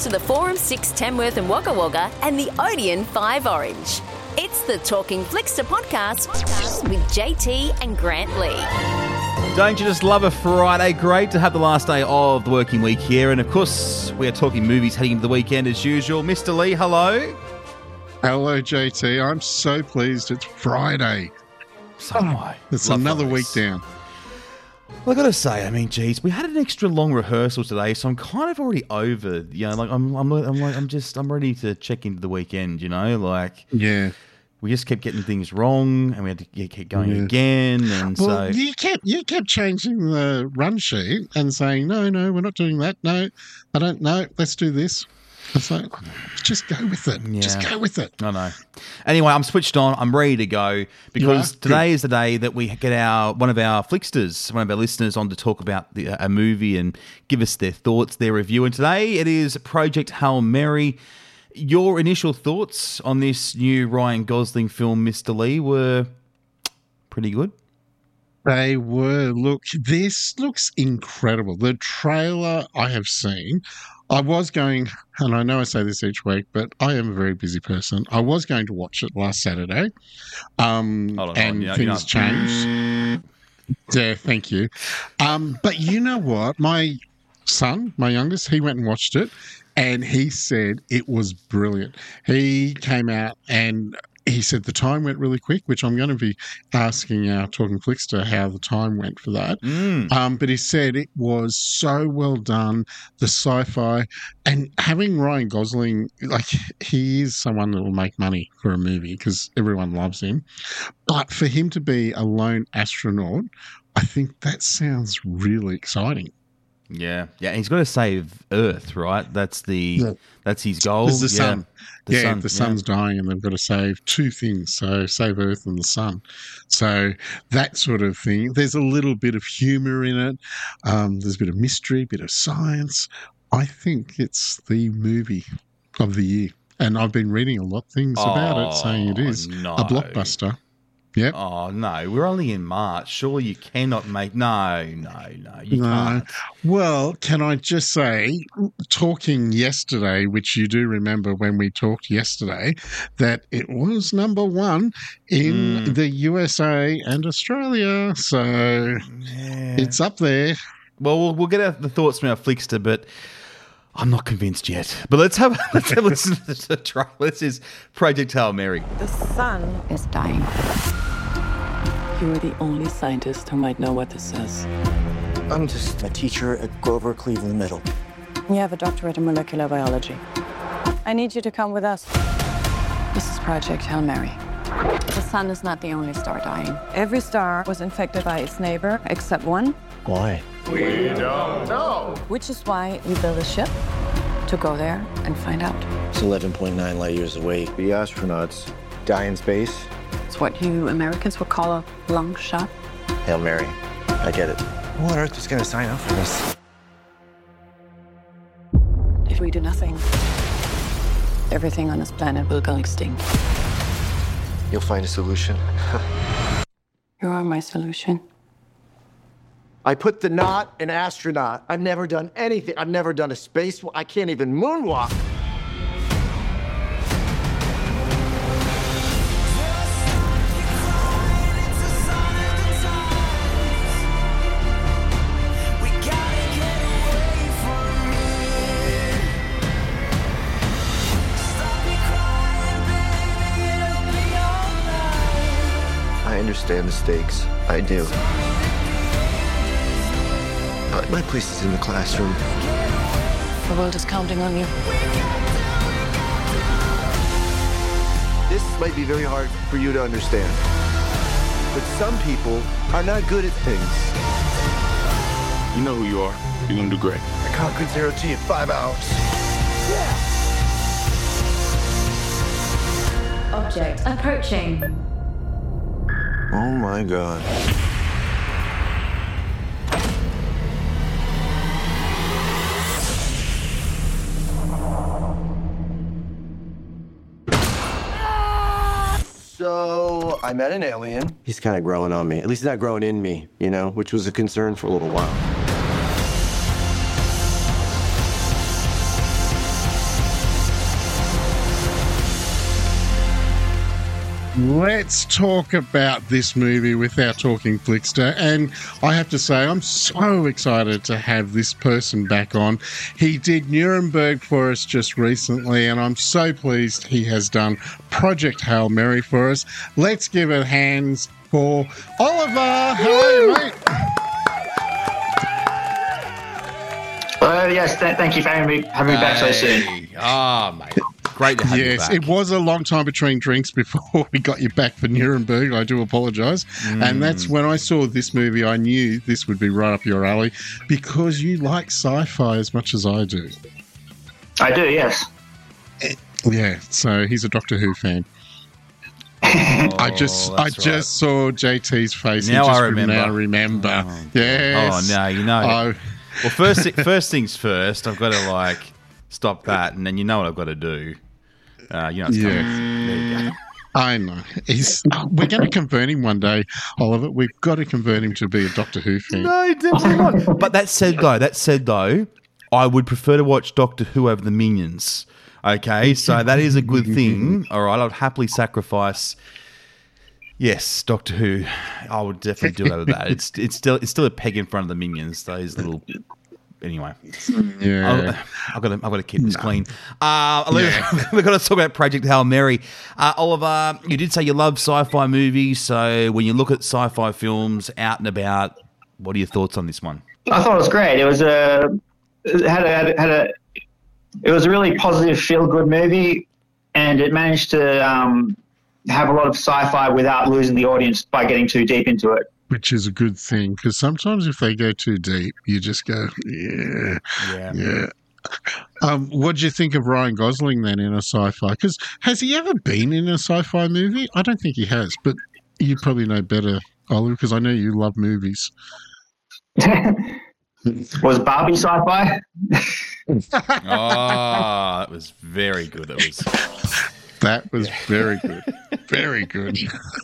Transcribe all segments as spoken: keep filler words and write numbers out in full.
to the Forum six Tamworth and Wagga Wagga and the Odeon five Orange. It's the Talking Flickster podcast with J T and Grant Lee. Don't you just love a Friday? Great to have the last day of the working week here. And of course, we are talking movies heading into the weekend as usual. Mister Lee, hello. Hello, J T. I'm so pleased it's Friday. So am I. It's Love another Fridays. week down. Well, I got to say, I mean, geez, we had an extra long rehearsal today, so I'm kind of already over. You know, like I'm, I'm, I'm like, I'm just, I'm ready to check into the weekend. You know, like Yeah. we just kept getting things wrong, and we had to yeah, keep going Yeah. again, and Well, so you kept you kept changing the run sheet and saying, no, no, we're not doing that. No, I don't know. Let's do this. It's like, just go with it. Yeah. Just go with it. I know. Anyway, I'm switched on. I'm ready to go because are? today is the day that we get our one of our flicksters, one of our listeners, on to talk about the, a movie and give us their thoughts, their review. And today it is Project Hail Mary. Your initial thoughts on this new Ryan Gosling film, Mister Lee, were pretty good. They were. Look, this looks incredible. The trailer I have seen, I was going, and I know I say this each week, but I am a very busy person. I was going to watch it last Saturday, um, Hold on, hold and on. Yeah, things you know. changed. Yeah, thank you. Um, but you know what? My son, my youngest, he went and watched it, and he said it was brilliant. He came out and he said the time went really quick, which I'm going to be asking our Talking Flickster how the time went for that. Mm. Um, but he said it was so well done, the sci-fi, and having Ryan Gosling, like he is someone that will make money for a movie because everyone loves him. But for him to be a lone astronaut, I think that sounds really exciting. Yeah, yeah. And he's got to save Earth, right? That's the Yeah. that's his goal. There's the yeah. sun. The yeah, sun, the sun's dying and they've got to save two things. So save Earth and the sun. So that sort of thing. There's a little bit of humour in it. Um, there's a bit of mystery, a bit of science. I think it's the movie of the year. And I've been reading a lot of things about it saying it is no. a blockbuster. Yep. Oh, no. We're only in March. Surely you cannot make... No, no, no. You No. can't. Well, can I just say, talking yesterday, which you do remember when we talked yesterday, that it was number one in Mm. the U S A and Australia. So Yeah. it's up there. Well, we'll, we'll get our, the thoughts from our Flickster, but I'm not convinced yet. But let's have let's have a listen to the trailer. This is Project Hail Mary. The sun is dying. You are the only scientist who might know what this says. I'm just a teacher at Grover Cleveland Middle. You have a doctorate in molecular biology. I need you to come with us. This is Project Hail Mary. The sun is not the only star dying. Every star was infected by its neighbor except one, Why? which is why we built a ship to go there and find out. It's eleven point nine light years away. The astronauts die in space. It's what you Americans would call a long shot. Hail Mary. I get it. Who on earth is going to sign up for this? If we do nothing, everything on this planet will go extinct. You'll find a solution. You are my solution. I put the knot in astronaut. I've never done anything. I've never done a space. I can't even moonwalk. I understand the stakes. I do. But my place is in the classroom. The world is counting on you. This might be very hard for you to understand. But some people are not good at things. You know who you are. You're gonna do great. I conquered zero G in five hours. Object approaching. Oh my God. So I met an alien. He's kind of growing on me. At least he's not growing in me, you know, which was a concern for a little while. Let's talk about this movie with our Talking Flickster. And I have to say, I'm so excited to have this person back on. He did Nuremberg for us just recently, and I'm so pleased he has done Project Hail Mary for us. Let's give it hands for Oliver. How are you, mate? Uh, yes, th- thank you for having me, having me back so soon. Ah, oh, mate. Great to have yes, you back. It was a long time between drinks before we got you back for Nuremberg. I do apologise. Mm. And that's when I saw this movie, I knew this would be right up your alley because you like sci-fi as much as I do. I do, yes. Yeah, so he's a Doctor Who fan. Oh, I just I just right. saw J T's face. Now just I remember. Now remember. Oh, yes. Oh, no, you know. Oh. Well, first, first things first, I've got to, like, stop that, and then you know what I've got to do. Uh, you know, it's yeah. There you go. I know. He's, we're going to convert him one day, Oliver. We've got to convert him to be a Doctor Who fan. No, definitely not. But that said, though, that said, though, I would prefer to watch Doctor Who over the Minions. Okay, so that is a good thing. All right, I would happily sacrifice. Yes, Doctor Who. I would definitely do it over that. It's it's still it's still a peg in front of the Minions. Those little. Anyway, yeah, I've got to, I've got to keep this clean. Uh, yeah. We've got to talk about Project Hail Mary. Uh, Oliver, you did say you love sci-fi movies, so when you look at sci-fi films out and about, what are your thoughts on this one? I thought it was great. It was a it had a had a, had a it was a really positive, feel-good movie, and it managed to um, have a lot of sci-fi without losing the audience by getting too deep into it. Which is a good thing, because sometimes if they go too deep, you just go, yeah, yeah. yeah. Um, what did you think of Ryan Gosling then in a sci-fi? Because has he ever been in a sci-fi movie? I don't think he has, but you probably know better, Oliver, because I know you love movies. Was Barbie sci-fi? Oh, that was very good. That was that was very good, very good.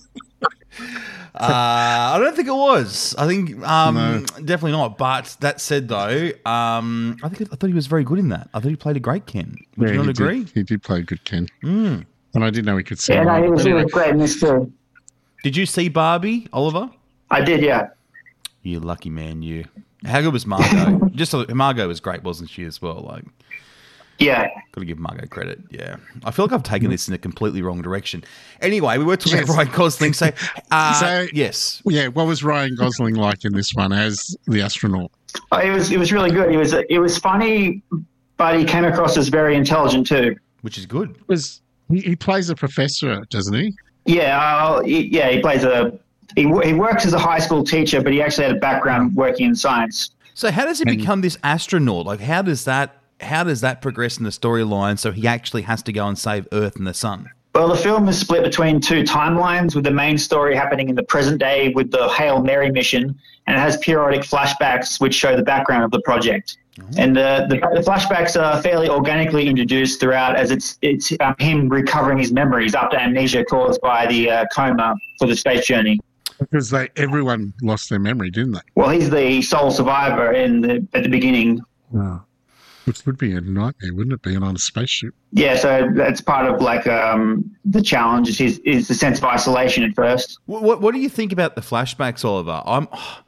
Uh, I don't think it was. I think um, No. definitely not. But that said, though, um, I think I thought he was very good in that. I thought he played a great Ken. Would Yeah, you not he agree? Did, he did play a good Ken, Mm. and I didn't know he could sing. Yeah, no, he was, he Anyway. was great in this too. Did you see Barbie, Oliver? I did, yeah. You lucky man, you. How good was Margot? Just so, Margot was great, wasn't she, as well? Like, yeah. got to give Margot credit. Yeah, I feel like I've taken this in a completely wrong direction. Anyway, we were talking Yes. about Ryan Gosling. So, uh, So- yes, Yeah, what was Ryan Gosling like in this one as the astronaut? Oh, it was it was really good. It was it was funny, but he came across as very intelligent too. which is good. Was he, he plays a professor, doesn't he? Yeah, uh, he, yeah. He plays a he, wo- he works as a high school teacher, but he actually had a background working in science. So, how does he And- become this astronaut? Like, how does that how does that progress in the storyline? So he actually has to go and save Earth and the sun. Well, the film is split between two timelines, with the main story happening in the present day with the Hail Mary mission, and it has periodic flashbacks which show the background of the project. Mm-hmm. And uh, the, the flashbacks are fairly organically introduced throughout, as it's it's um, him recovering his memories after amnesia caused by the uh, coma for the space journey. Because they everyone lost their memory, didn't they? Well, he's the sole survivor in the, at the beginning. Wow. Which would be a nightmare, wouldn't it, being on a spaceship? Yeah, so that's part of like um, the challenge is, is the sense of isolation at first. What, what What do you think about the flashbacks, Oliver? I'm,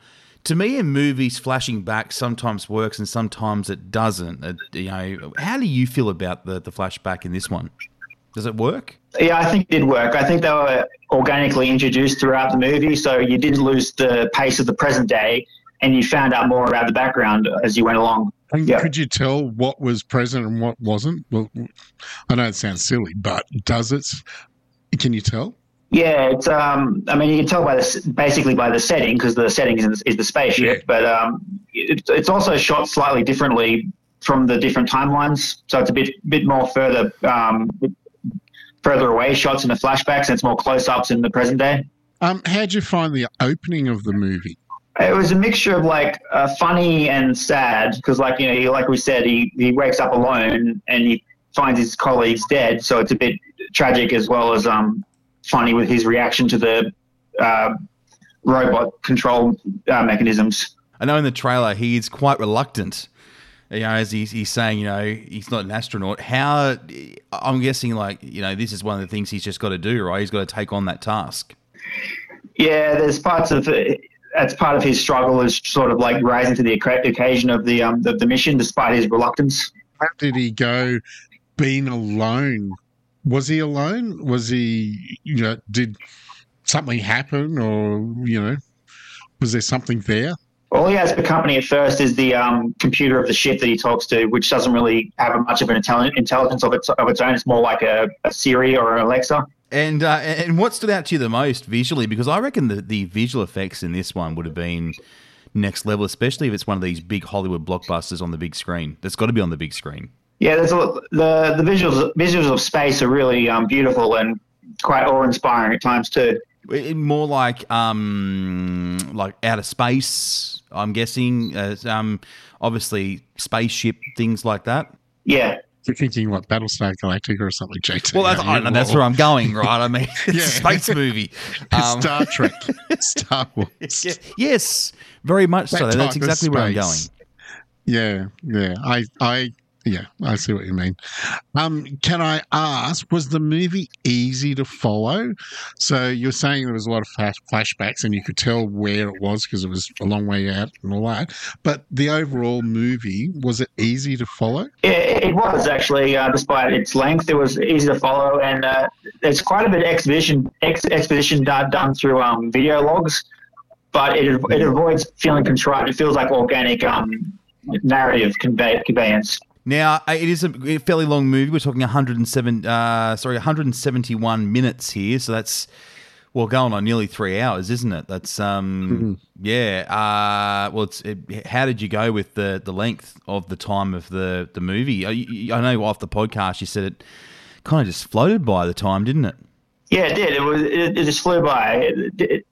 to me, in movies, flashing back sometimes works and sometimes it doesn't. It, you know, how do you feel about the, the flashback in this one? Does it work? Yeah, I think it did work. I think they were organically introduced throughout the movie, so you didn't lose the pace of the present day, and you found out more about the background as you went along. And Yeah. could you tell what was present and what wasn't? Well, I know it sounds silly, but does it? Can you tell? Yeah, it's. Um, I mean, you can tell by the basically by the setting, because the setting is, is the spaceship. Yeah. But um, it, it's also shot slightly differently from the different timelines, so it's a bit bit more further um, further away shots in the flashbacks, and it's more close ups in the present day. Um, how'd you find the opening of the movie? It was a mixture of like uh, funny and sad, because like you know, he, like we said, he he wakes up alone and he finds his colleagues dead, so it's a bit tragic as well as um funny with his reaction to the uh, robot control uh, mechanisms. I know in the trailer he is quite reluctant. you know, as he's, he's saying, you know, he's not an astronaut. How, I'm guessing, like, you know, this is one of the things he's just got to do, right? He's got to take on that task. Yeah, there's parts of that's part of his struggle is sort of like rising to the occasion of the um the, the mission, despite his reluctance. How did he go being alone? Was he alone? Was he, you know, did something happen, or, you know, was there something there? All he has for company at first is the um, computer of the ship that he talks to, which doesn't really have much of an intelli- intelligence of its of its own. It's more like a, a Siri or an Alexa. And uh, and what stood out to you the most visually? Because I reckon the, the visual effects in this one would have been next level, especially if it's one of these big Hollywood blockbusters on the big screen. That's got to be on the big screen. Yeah, there's a, the the visuals visuals of space are really um, beautiful and quite awe-inspiring at times too. More like um like outer space, I'm guessing. Uh, um, obviously spaceship things like that. Yeah. You're thinking what, Battlestar Galactica or something, J T? Well, that's, I know, that's where I'm going, right? I mean, it's yeah. a space movie. Um, Star Trek, Star Wars. Yeah, yes, very much that so. That's exactly where I'm going. Yeah, yeah. I, I, yeah, I see what you mean. Um, can I ask, was the movie easy to follow? So you're saying there was a lot of flash, flashbacks and you could tell where it was because it was a long way out and all that. But the overall movie, was it easy to follow? It, it was actually, uh, despite its length, it was easy to follow. And uh, there's quite a bit of exposition, ex- exposition done, done through um, video logs, but it, it avoids feeling contrived. It feels like organic um, narrative convey, conveyance. Now, it is a fairly long movie. We're talking one hundred seven, uh, sorry, one hundred seventy-one minutes here. So that's, well, going on nearly three hours, isn't it? That's, um, mm-hmm. yeah. Uh, well, it's, it, how did you go with the, the length of the time of the, the movie? I, I know off the podcast you said it kind of just floated by the time, didn't it? Yeah, it did. It was. It, it just flew by. It, it,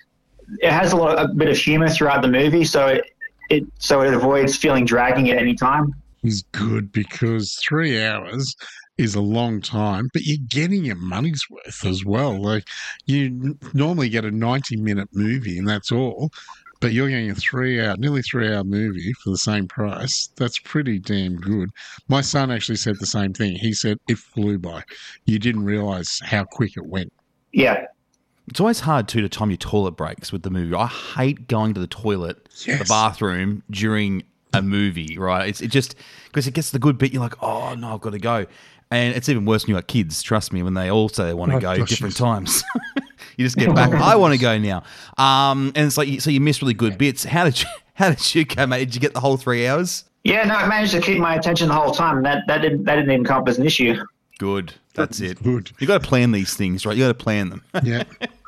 it has a lot, a bit of humor throughout the movie, so it, it so it avoids feeling dragging at any time. Is good because three hours is a long time, but you're getting your money's worth as well. Like, you normally get a ninety minute movie and that's all, but you're getting a three hour, nearly three hour movie for the same price. That's pretty damn good. My son actually said the same thing. He said it flew by. You didn't realize how quick it went. Yeah. It's always hard, too, to time your toilet breaks with the movie. I hate going to the toilet, yes. the bathroom, during a movie, right? It's it just, because it gets to the good bit, you're like, oh, no, I've got to go. And it's even worse when you've got kids, trust me, when they also they want to oh, go gosh, different yes. times. You just get back, I want to go now. Um, and it's like, so you miss really good bits. How did you, how did you go, mate? Did you get the whole three hours? Yeah, no, I managed to keep my attention the whole time. That that didn't, that didn't even come up as an issue. Good. That's That's it. good. You got to plan these things, right? You got to plan them. Yeah.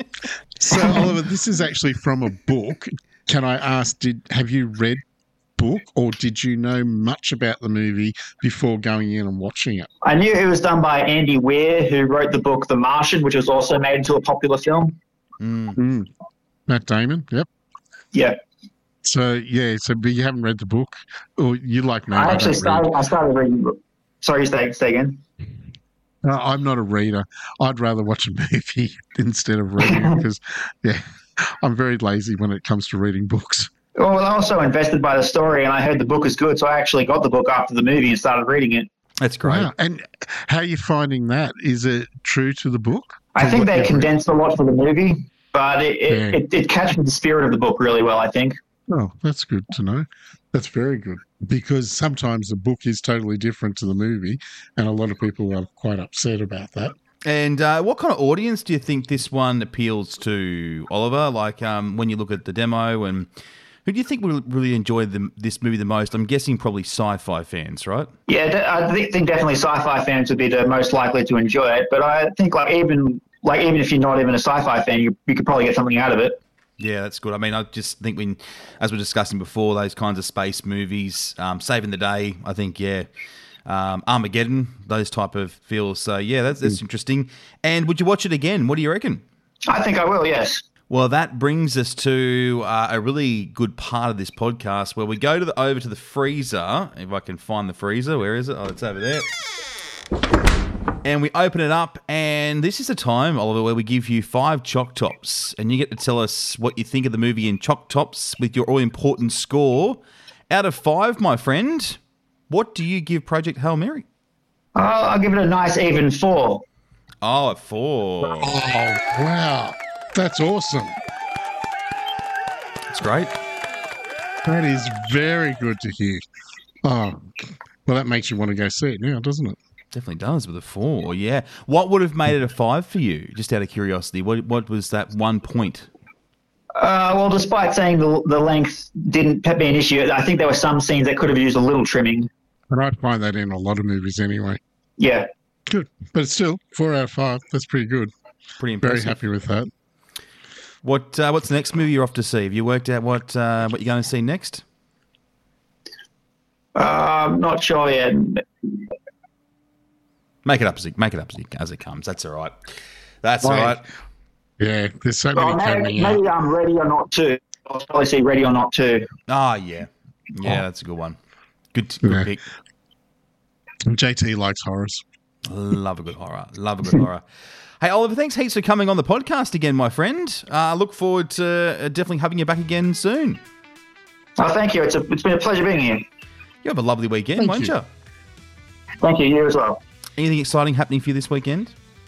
So, Oliver, this is actually from a book. Can I ask, did have you read book, or did you know much about the movie before going in and watching it? I knew it was done by Andy Weir, who wrote the book The Martian, which was also made into a popular film. Mm. Mm. Matt Damon, yep. Yeah. So, yeah, so but you haven't read the book, or you like me? I actually I started, I started reading the book. Sorry, say, say again. No, I'm not a reader. I'd rather watch a movie instead of reading because, yeah, I'm very lazy when it comes to reading books. Well, I also invested by the story, and I heard the book is good, so I actually got the book after the movie and started reading it. That's great. Wow. And how are you finding that? Is it true to the book? I think they condensed a lot for the movie, but it it, Yeah. it it captured the spirit of the book really well, I think. Oh, that's good to know. That's very good because sometimes the book is totally different to the movie, and a lot of people are quite upset about that. And uh, what kind of audience do you think this one appeals to, Oliver? Like um, when you look at the demo, and who do you think will really enjoy the, this movie the most? I'm guessing probably sci-fi fans, right? Yeah, de- I think, think definitely sci-fi fans would be the most likely to enjoy it. But I think like even like even if you're not even a sci-fi fan, you you could probably get something out of it. Yeah, that's good. I mean, I just think when, as we were discussing before, those kinds of space movies, um, Saving the Day, I think, yeah, um, Armageddon, those type of feels. So, yeah, that's, that's interesting. And would you watch it again? What do you reckon? I think I will, yes. Well, that brings us to uh, a really good part of this podcast where we go to the over to the freezer. If I can find the freezer, where is it? Oh, it's over there. And we open it up, and this is a time, Oliver, where we give you five Choc Tops, and you get to tell us what you think of the movie in Choc Tops with your all-important score. Out of five, my friend, What do you give Project Hail Mary? Oh, I'll give it a nice even four. Oh, at four. Oh, wow. That's awesome. That's great. That is very good to hear. Oh, well, that makes you want to go see it now, doesn't it? Definitely does with a four, yeah. What would have made it a five for you, just out of curiosity? What what was that one point? Uh, well, despite saying the, the length didn't be an issue, I think there were some scenes that could have used a little trimming. And I'd find that in a lot of movies anyway. Yeah. Good. But still, four out of five. That's pretty good. Pretty impressive. Very happy with that. What uh, What's the next movie you're off to see? Have you worked out what uh, what you're going to see next? Uh, I'm not sure yet. Make it up as it, make it up as it, as it comes. That's all right. That's all Right. right. Yeah, there's so many Well, maybe, coming out. maybe I'm Ready or Not too. I'll probably see Ready or Not too. Ah, yeah. Yeah, that's a good one. Good, good Yeah. pick. J T likes horrors. Love a good horror. Love a good horror. Hey, Oliver, thanks heaps for coming on the podcast again, my friend. I uh, look forward to uh, definitely having you back again soon. Oh, thank you. It's, a, it's been a pleasure being here. You have a lovely weekend, Thank won't you. you? Thank you. You as well. Anything exciting happening for you this weekend?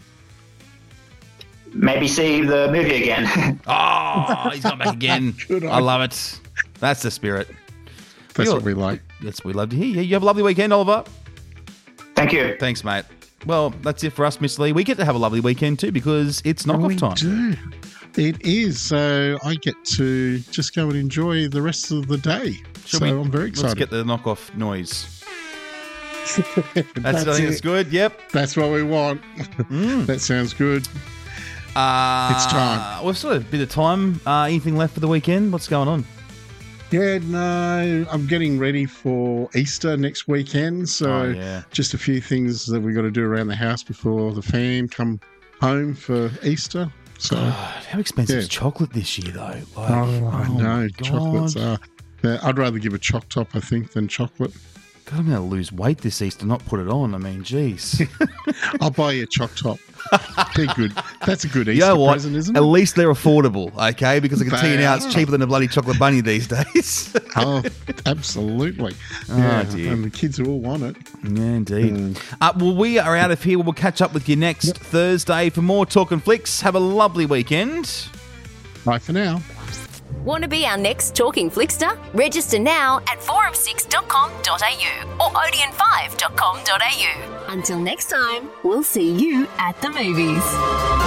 Maybe see the movie again. Oh, he's gone back again. Good on I love it. That's the spirit. That's You're- what we like. That's what we love to hear. Yeah, you have a lovely weekend, Oliver. Thank you. Thanks, mate. Well, that's it for us, Miss Lee. We get to have a lovely weekend too because it's knockoff we time. do. It is. So I get to just go and enjoy the rest of the day. Shall so we- I'm very Let's excited. get the knockoff noise. That's, That's I think it. it's good. Yep. That's what we want. Mm. That sounds good. Uh, It's time. We've still got a bit of time. Uh, anything left for the weekend? What's going on? Yeah, no, I'm getting ready for Easter next weekend. So Oh, yeah. just a few things that we got to do around the house before the fam come home for Easter. So God, how expensive Yeah. is chocolate this year, though? Like, oh, I oh my know God. chocolates are. uh, I'd rather give a choc top, I think, than chocolate. God, I'm going to lose weight this Easter, not put it on. I mean, geez. I'll buy you a choc top. They're good. That's a good You Easter know what? present, isn't At it? least they're affordable, okay? Because I can tell you They now, it's are. cheaper than a bloody chocolate bunny these days. Oh, absolutely. Oh, yeah, dear. and the kids all want it. Yeah, indeed. Uh, well, we are out of here. We'll catch up with you next Thursday for more Talking Flicks. Have a lovely weekend. Bye for now. Want to be our next Talking Flickster? Register now at four of six dot com dot a u or odeon five dot com dot a u. Until next time, we'll see you at the movies.